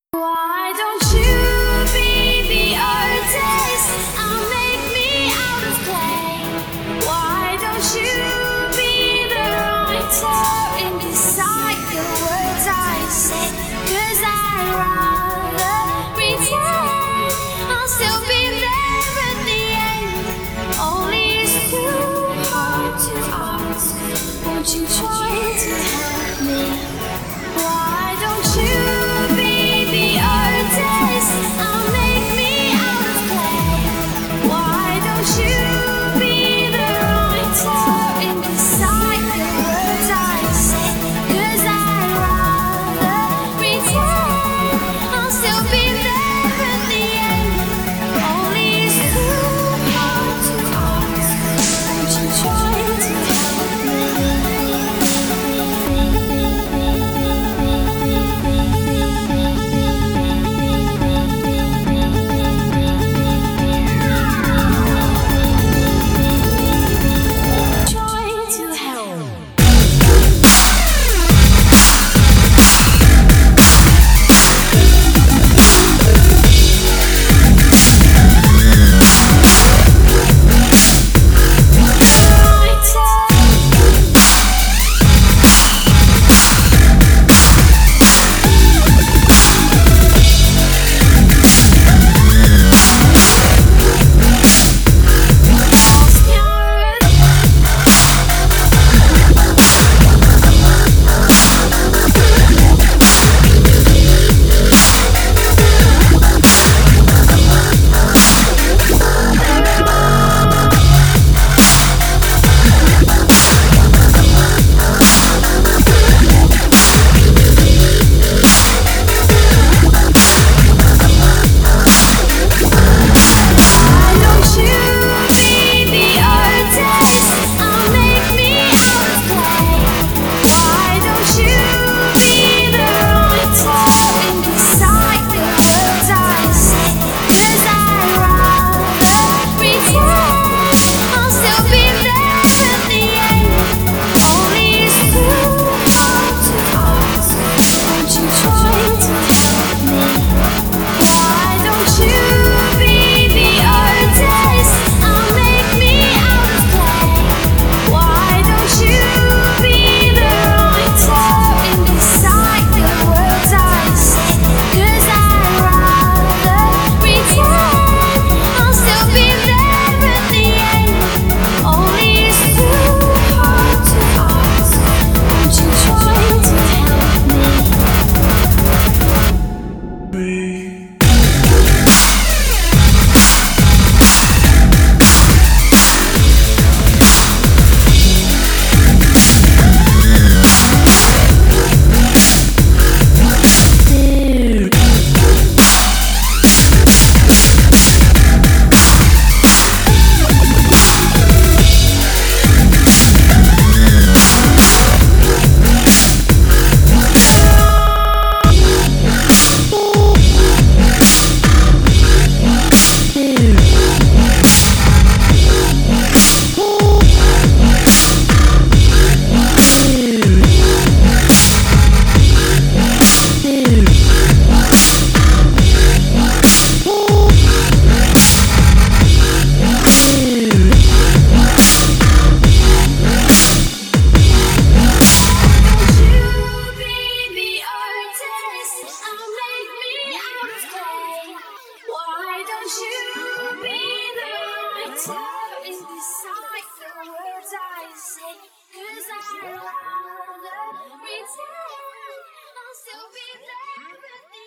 Why don't you be the artist? I'll make me out of clay. Why don't you be the writer and decide the words I say? 'Cause I'd rather pretend I'll still be there at the end. Only it's too hard to ask. Won't you try to help me? Why don't you be the artist? I'll make me out of clay. Why don't you be the writer and decide the words I say? 'Cause I'd rather pretend I'll still be there at the end. Only it's too hard to ask. Won't you try to help me? Try to help. I'll still be there.